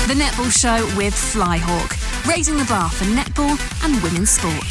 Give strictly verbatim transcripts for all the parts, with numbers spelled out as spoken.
The Netball Show with Flyhawk, raising the bar for netball and women's sport.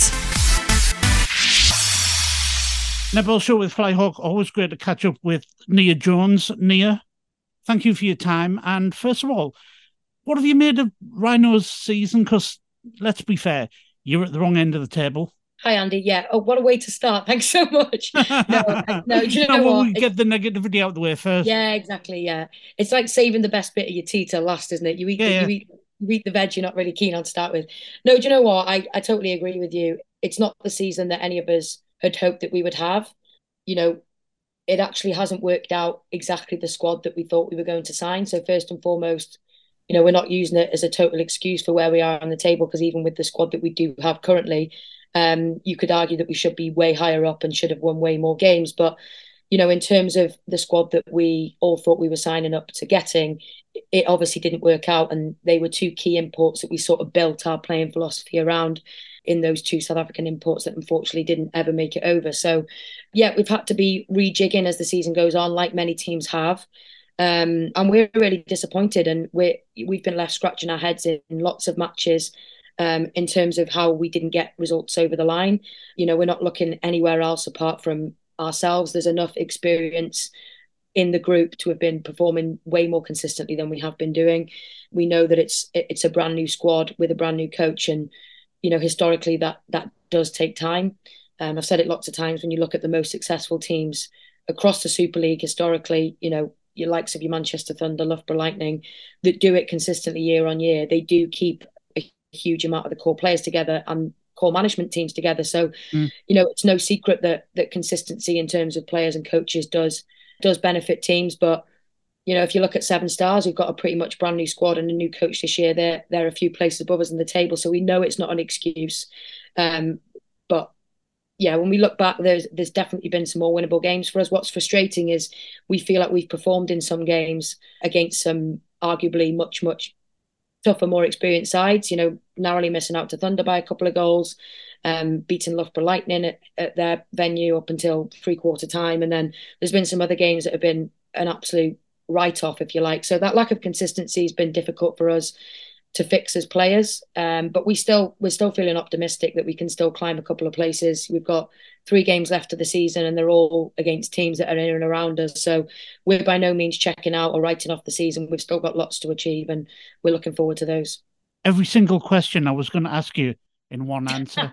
Netball Show with Flyhawk, always great to catch up with Nia Jones. Nia, thank you for your time. And first of all, what have you made of Rhino's season? Because let's be fair, you're at the wrong end of the table. Hi, Andy. Yeah. Oh, what a way to start. Thanks so much. No, I, no, do you know no, well, what? we get the negativity out of the way first. Yeah, exactly. Yeah. It's like saving the best bit of your tea till last, isn't it? You eat, yeah, the, yeah. you eat, you eat the veg you're not really keen on to start with. No, do you know what? I, I totally agree with you. It's not the season that any of us had hoped that we would have. You know, it actually hasn't worked out exactly the squad that we thought we were going to sign. So first and foremost, you know, we're not using it as a total excuse for where we are on the table, because even with the squad that we do have currently, um, you could argue that we should be way higher up and should have won way more games. But, you know, in terms of the squad that we all thought we were signing up to getting, it obviously didn't work out. And they were two key imports that we sort of built our playing philosophy around in those two South African imports that unfortunately didn't ever make it over. So, yeah, we've had to be rejigging as the season goes on, like many teams have. Um, and we're really disappointed, and we're, we've been left scratching our heads in lots of matches um, in terms of how we didn't get results over the line. You know, we're not looking anywhere else apart from ourselves. There's enough experience in the group to have been performing way more consistently than we have been doing. We know that it's it's a brand new squad with a brand new coach, and you know, historically that that does take time. Um, I've said it lots of times. When you look at the most successful teams across the Super League historically, you know, your likes of your Manchester Thunder, Loughborough Lightning, that do it consistently year on year, they do keep a huge amount of the core players together and core management teams together. So, mm. you know, it's no secret that that consistency in terms of players and coaches does does benefit teams. But, you know, if you look at Seven Stars, we've got a pretty much brand new squad and a new coach this year. They're, they're a few places above us in the table. So we know it's not an excuse. Um, but yeah, when we look back, there's there's definitely been some more winnable games for us. What's frustrating is we feel like we've performed in some games against some arguably much, much tougher, more experienced sides, you know, narrowly missing out to Thunder by a couple of goals, um, beating Loughborough Lightning at, at their venue up until three-quarter time. And then there's been some other games that have been an absolute write-off, if you like. So that lack of consistency has been difficult for us to fix as players, um, but we still we're still feeling optimistic that we can still climb a couple of places. We've got three games left of the season, and they're all against teams that are in and around us. So we're by no means checking out or writing off the season. We've still got lots to achieve, and we're looking forward to those. Every single question I was going to ask you in one answer.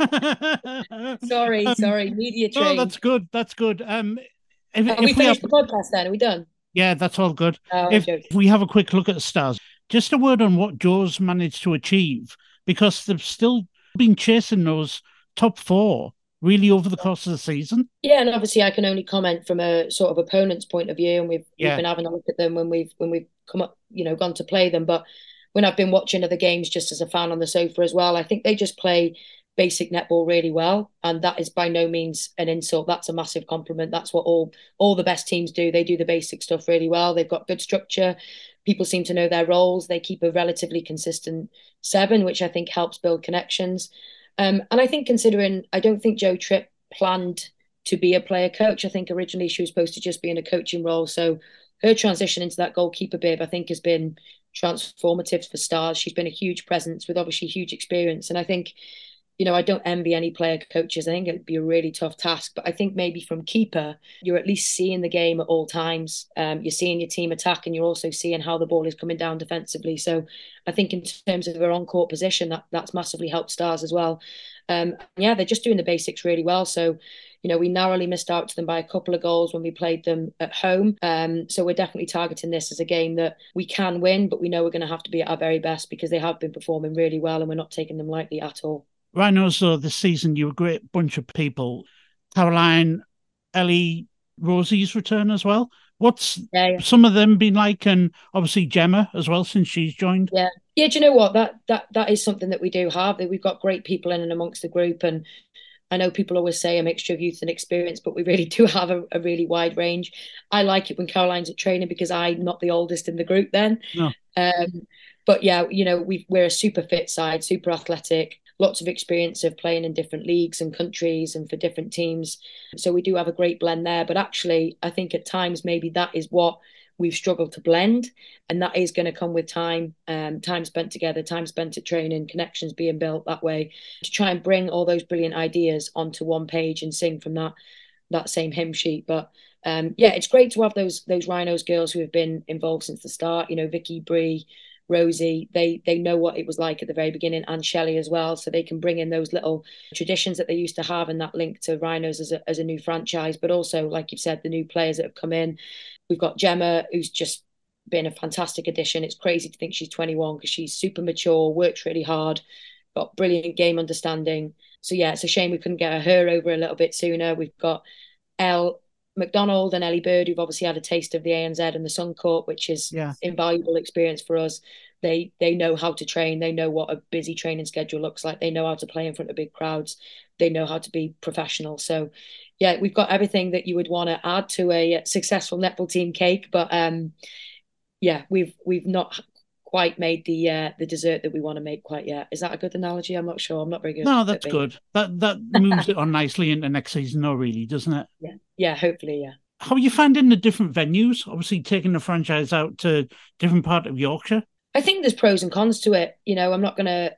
sorry, um, sorry, media train. Oh, that's good. That's good. Um, if, Are if we finished we have... the podcast then? Are we done? Yeah, that's all good. Oh, if, if we have a quick look at the Stars, just a word on what Joe's managed to achieve, because they've still been chasing those top four really over the course of the season. Yeah, and obviously I can only comment from a sort of opponent's point of view, and we've, yeah. we've been having a look at them when we've when we've come up, you know, gone to play them. But when I've been watching other games just as a fan on the sofa as well, I think they just play basic netball really well, and that is by no means an insult. That's a massive compliment. That's what all all the best teams do. They do the basic stuff really well. They've got good structure. People seem to know their roles. They keep a relatively consistent seven, which I think helps build connections. Um, and I think considering, I don't think Jo Tripp planned to be a player coach. I think originally she was supposed to just be in a coaching role. So her transition into that goalkeeper bib, I think, has been transformative for Stars. She's been a huge presence with obviously huge experience. And I think, you know, I don't envy any player coaches. I think it'd be a really tough task. But I think maybe from keeper, you're at least seeing the game at all times. Um, you're seeing your team attack, and you're also seeing how the ball is coming down defensively. So I think in terms of her on-court position, that that's massively helped Stars as well. Um, yeah, they're just doing the basics really well. So, you know, we narrowly missed out to them by a couple of goals when we played them at home. Um, so we're definitely targeting this as a game that we can win, but we know we're going to have to be at our very best because they have been performing really well, and we're not taking them lightly at all. Rhinos, though, this season, you're a great bunch of people. Caroline, Ellie, Rosie's return as well. What's yeah, yeah. some of them been like? And obviously Gemma as well, since she's joined. Yeah. Yeah, do you know what? That that that is something that we do have. We've got great people in and amongst the group. And I know people always say a mixture of youth and experience, but we really do have a, a really wide range. I like it when Caroline's at training because I'm not the oldest in the group then. No. Um, but yeah, you know, we've, we're a super fit side, super athletic. Lots of experience of playing in different leagues and countries and for different teams. So we do have a great blend there. But actually, I think at times maybe that is what we've struggled to blend, and that is going to come with time, um, time spent together, time spent at training, connections being built that way, to try and bring all those brilliant ideas onto one page and sing from that that same hymn sheet. But um, yeah, it's great to have those those Rhinos girls who have been involved since the start. You know, Vicky, Bree, Rosie, they they know what it was like at the very beginning, and Shelley as well, so they can bring in those little traditions that they used to have and that link to Rhinos as a, as a new franchise, but also, like you've said, the new players that have come in. We've got Gemma, who's just been a fantastic addition. It's crazy to think she's twenty-one because she's super mature, works really hard, got brilliant game understanding. So yeah, it's a shame we couldn't get her over a little bit sooner. We've got Elle McDonald and Ellie Bird, who've obviously had a taste of the A N Z and the Sun Court, which is yeah. invaluable experience for us. They they know how to train. They know what a busy training schedule looks like. They know how to play in front of big crowds. They know how to be professional. So, yeah, we've got everything that you would want to add to a successful netball team cake. But um, yeah, we've we've not quite made the uh, the dessert that we want to make quite yet. Is that a good analogy? I'm not sure. I'm not very good. No, that's good. That that moves it on nicely into next season, though, really, doesn't it? Yeah, yeah. Hopefully, yeah. How are you finding the different venues? Obviously, taking the franchise out to different part of Yorkshire. I think there's pros and cons to it. You know, I'm not going to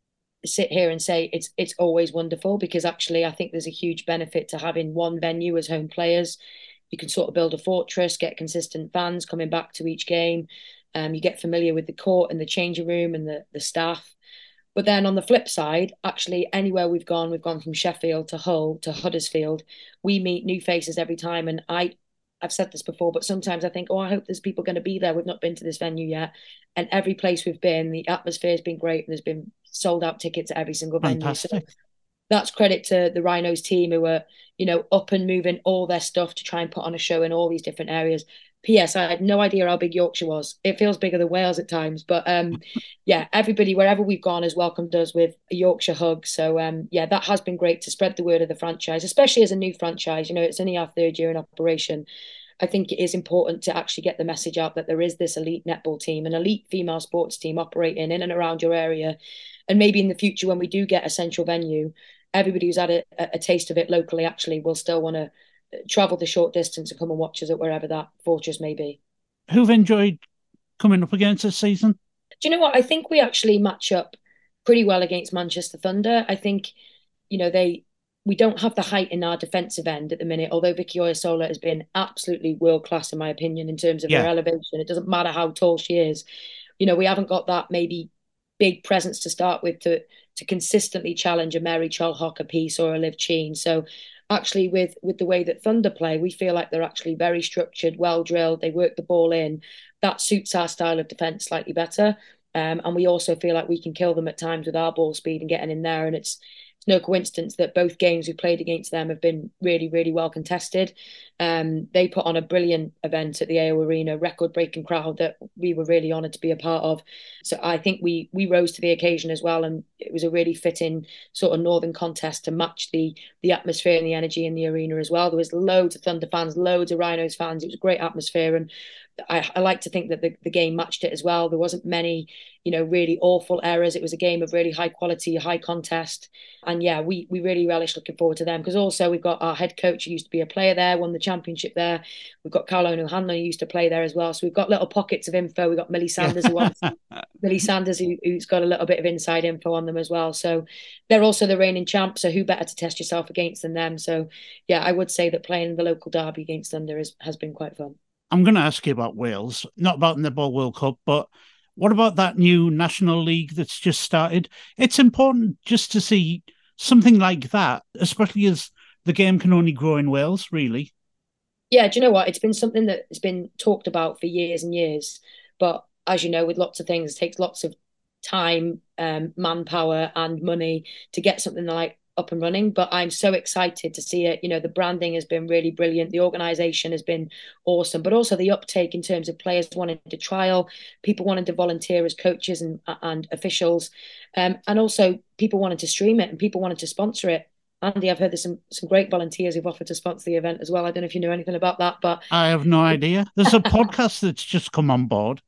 sit here and say it's it's always wonderful, because actually I think there's a huge benefit to having one venue as home players. You can sort of build a fortress, get consistent fans coming back to each game. Um, you get familiar with the court and the changing room and the, the staff. But then on the flip side, actually anywhere we've gone, we've gone from Sheffield to Hull to Huddersfield, we meet new faces every time. And I, I've said this before, but sometimes I think, oh, I hope there's people going to be there. We've not been to this venue yet. And every place we've been, the atmosphere has been great. And there's been sold out tickets at every single Fantastic. venue. So that's credit to the Rhinos team, who are, you know, up and moving all their stuff to try and put on a show in all these different areas. P S. I had no idea how big Yorkshire was. It feels bigger than Wales at times. But um, yeah, everybody, wherever we've gone, has welcomed us with a Yorkshire hug. So um, yeah, that has been great to spread the word of the franchise, especially as a new franchise. You know, it's only our third year in operation. I think it is important to actually get the message out that there is this elite netball team, an elite female sports team operating in and around your area. And maybe in the future, when we do get a central venue, everybody who's had a, a taste of it locally actually will still want to travel the short distance and come and watch us at wherever that fortress may be. Who've enjoyed coming up against this season? Do you know what? I think we actually match up pretty well against Manchester Thunder. I think, you know, they we don't have the height in our defensive end at the minute, although Vicky Oyasola has been absolutely world-class, in my opinion, in terms of yeah. her elevation. It doesn't matter how tall she is. You know, we haven't got that maybe big presence to start with to to consistently challenge a Mary Cholhock, a Peace, or a Liv Cheen. So actually with with the way that Thunder play, we feel like they're actually very structured, well drilled. They work the ball in. That suits our style of defence slightly better. Um, and we also feel like we can kill them at times with our ball speed and getting in there. And it's it's no coincidence that both games we've played against them have been really, really well contested. Um, they put on a brilliant event at the A O Arena, record-breaking crowd that we were really honoured to be a part of. So I think we we rose to the occasion as well, and it was a really fitting sort of northern contest to match the the atmosphere and the energy in the arena as well. There was loads of Thunder fans, loads of Rhinos fans. It was a great atmosphere, and I, I like to think that the, the game matched it as well. There wasn't many, you know, really awful errors. It was a game of really high quality, high contest. And yeah, we we really relish looking forward to them, because also we've got our head coach who used to be a player there, won the championship there. We've got Caroline O'Hanlon who used to play there as well. So we've got little pockets of info. We've got Millie Sanders who wants, Millie Sanders who, who's got a little bit of inside info on them as well. So they're also the reigning champs. So who better to test yourself against than them? So yeah, I would say that playing the local derby against Thunder is, has been quite fun. I'm going to ask you about Wales, not about the Netball World Cup, but what about that new National League that's just started? It's important just to see something like that, especially as the game can only grow in Wales, really. Yeah, do you know what? It's been something that's been talked about for years and years. But as you know, with lots of things, it takes lots of time, um, manpower and money to get something like up and running. But I'm so excited to see it. You know, the branding has been really brilliant. The organisation has been awesome, but also the uptake in terms of players wanting to trial, people wanting to volunteer as coaches and, and officials, um, and also people wanting to stream it and people wanting to sponsor it. Andy, I've heard there's some, some great volunteers who've offered to sponsor the event as well. I don't know if you know anything about that, but I have no idea. There's a podcast that's just come on board.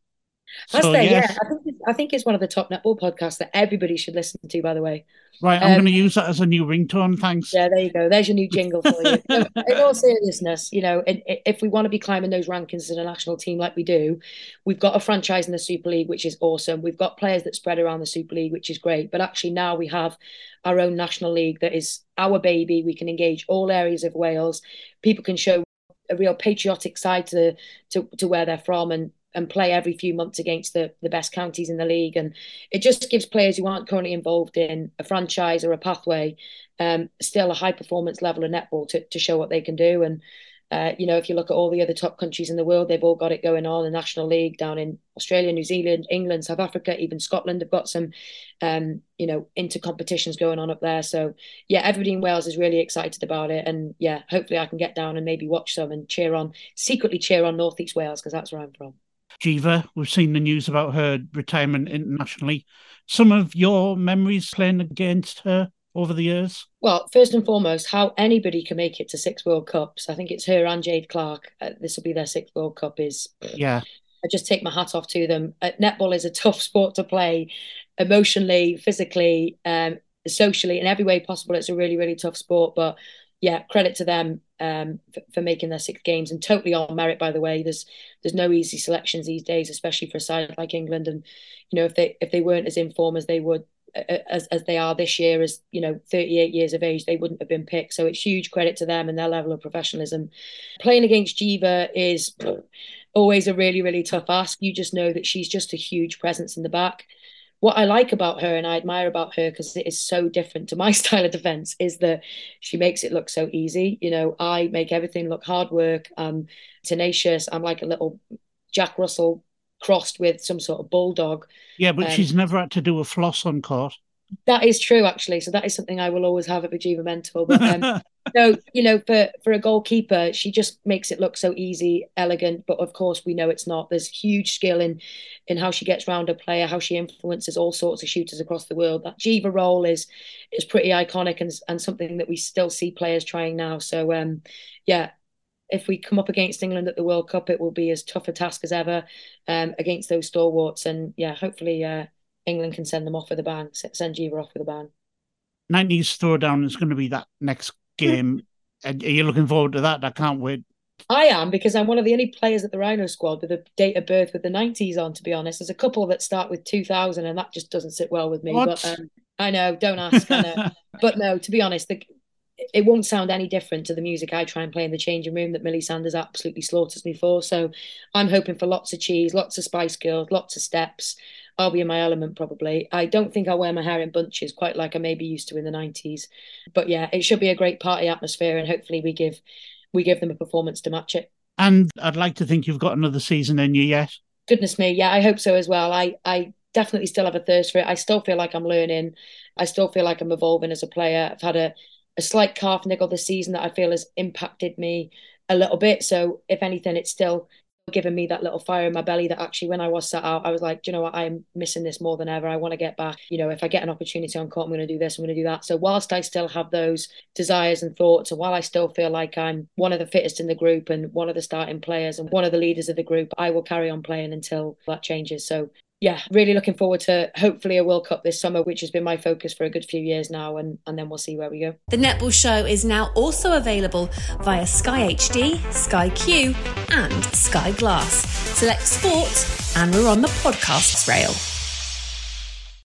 Has So there? Yeah, yes, I think it's, I think it's one of the top netball podcasts that everybody should listen to. By the way, right. I'm um, going to use that as a new ringtone. Thanks. yeah, there you go. There's your new jingle for you. No, in all seriousness, you know, in, if we want to be climbing those rankings as a national team like we do, we've got a franchise in the Super League, which is awesome. We've got players that spread around the Super League, which is great. But actually, now we have our own national league that is our baby. We can engage all areas of Wales. People can show a real patriotic side to to, to where they're from, and and play every few months against the, the best counties in the league. And it just gives players who aren't currently involved in a franchise or a pathway um, still a high performance level of netball to, to show what they can do. And, uh, you know, if you look at all the other top countries in the world, they've all got it going on. The National League down in Australia, New Zealand, England, South Africa, even Scotland have got some, um, you know, inter competitions going on up there. So, yeah, everybody in Wales is really excited about it. And, yeah, hopefully I can get down and maybe watch some and cheer on, secretly cheer on North East Wales, because that's where I'm from. Jiva, we've seen the news about her retirement internationally. Some of your memories playing against her over the years? Well, first and foremost, how anybody can make it to six World Cups. I think it's her and Jade Clark. Uh, this will be their sixth World Cup. Is yeah. I just take my hat off to them. Uh, netball is a tough sport to play, emotionally, physically, um, socially, in every way possible. It's a really, really tough sport. But yeah, credit to them um, for, for making their six games, and totally on merit, by the way. There's there's no easy selections these days, especially for a side like England. And you know, if they if they weren't as in form as they would as as they are this year, as you know, thirty-eight years of age, they wouldn't have been picked. So it's huge credit to them and their level of professionalism. Playing against Jiva is always a really, really tough ask. You just know that she's just a huge presence in the back. What I like about her and I admire about her, because it is so different to my style of defense, is that she makes it look so easy. You know, I make everything look hard work. I'm tenacious. I'm like a little Jack Russell crossed with some sort of bulldog. Yeah, but um, she's never had to do a floss on court. That is true, actually. So that is something I will always have at Bajiva Mentor. But um, no, you know, for for a goalkeeper, she just makes it look so easy, elegant. But of course, we know it's not. There's huge skill in in how she gets around a player, how she influences all sorts of shooters across the world. That Jiva role is is pretty iconic and and something that we still see players trying now. So um, yeah. If we come up against England at the World Cup, it will be as tough a task as ever um, against those stalwarts. And yeah, hopefully uh, England can send them off with a bang, send Jiva off with a bang. nineties Throwdown is going to be that next game. Are you looking forward to that? I can't wait. I am, because I'm one of the only players at the Rhino squad with a date of birth with the nineties on, to be honest. There's a couple that start with two thousand, and that just doesn't sit well with me. What? But um, I know, don't ask. I know. But no, to be honest, the it won't sound any different to the music I try and play in the changing room that Millie Sanders absolutely slaughters me for. So I'm hoping for lots of cheese, lots of Spice Girls, lots of steps. I'll be in my element probably. I don't think I'll wear my hair in bunches quite like I maybe used to in the nineties. But yeah, it should be a great party atmosphere, and hopefully we give we give them a performance to match it. And I'd like to think you've got another season in you yet. Goodness me, yeah, I hope so as well. I I definitely still have a thirst for it. I still feel like I'm learning. I still feel like I'm evolving as a player. I've had a a slight calf niggle this season that I feel has impacted me a little bit. So if anything, it's still given me that little fire in my belly that actually when I was sat out, I was like, do you know what, I'm missing this more than ever. I want to get back. You know, if I get an opportunity on court, I'm going to do this, I'm going to do that. So whilst I still have those desires and thoughts, and while I still feel like I'm one of the fittest in the group and one of the starting players and one of the leaders of the group, I will carry on playing until that changes. So yeah, really looking forward to hopefully a World Cup this summer, which has been my focus for a good few years now, and, and then we'll see where we go. The Netball Show is now also available via Sky H D, Sky Q and Sky Glass. Select sports, and we're on the podcasts rail.